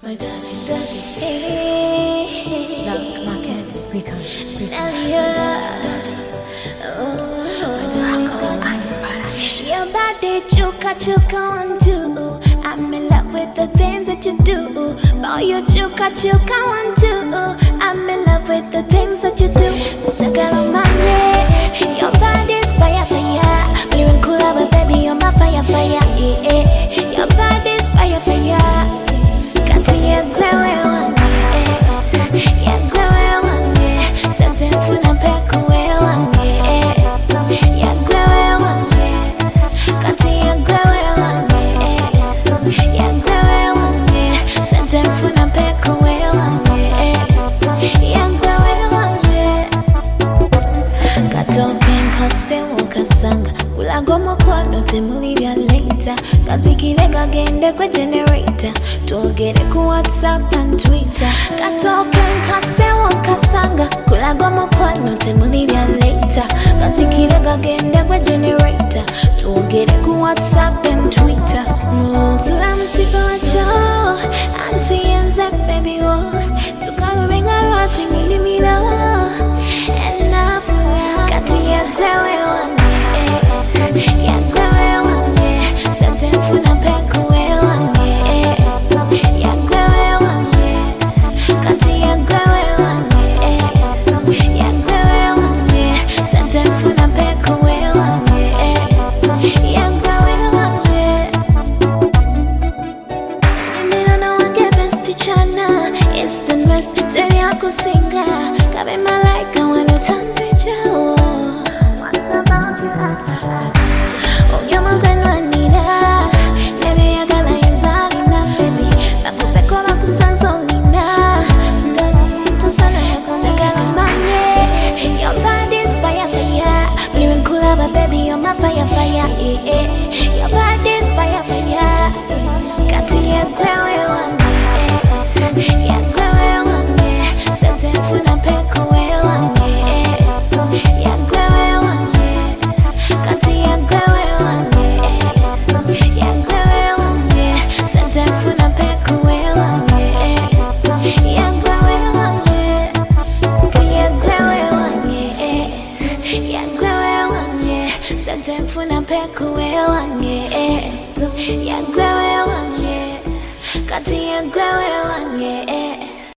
My darling, darling, hey. Lock markets, because your body chuka chuka one two. I'm in love with the things that you do. Boy, you chuka chuka one two. I'm in love with the things that you do. Chakala mane, your body's fire fire. Blue and cool, but baby you're my fire fire. Yeah, your body's fire fire. Kati ya gwewe wange, ya gwewe wange. Sente mfuna peko we wange, ya gwewe wange. Kati ya gwewe wange, ya gwewe wange. Sente mfuna peko we wange, ya gwewe wange. Katoke nkose ukasanga kulago mukwano temulibya later. Kazikire kagende kwe generator. Tugere ku WhatsApp and Twitter. Katoke nkase ukasanga kulago mukwano temulibya later. Kazikire kagende kwe generator. Tugere ku WhatsApp and Twitter. Muzula mchifa wacho anti yenze baby wo. Tukalubenga lwasi milimila enafula. Kati ya gwewe wange, ya gwewe wange. Sente mfuna peko we wange, ya gwewe wange. Kati ya gwewe wange, ya gwewe wange. Sente mfuna peko we wange, ya gwewe wange. Nilona wange besti chana instant rest teli akusinga. Kabe malaika wano tanzi jao. What about you? Baby, you're my fire, fire, yeah. Your body's fire, fire. Kati ya gwewe wange, ya gwewe wange. Sente mfuna peko we wange, ya gwewe wange. Kati ya gwewe wange, ya gwewe wange. Sente mfuna peko we wange, ya gwewe wange. Kati ya gwewe wange, ya gwewe wange. Sente mfuna peko we wange, ya gwewe wange. Kati ya gwewe wange.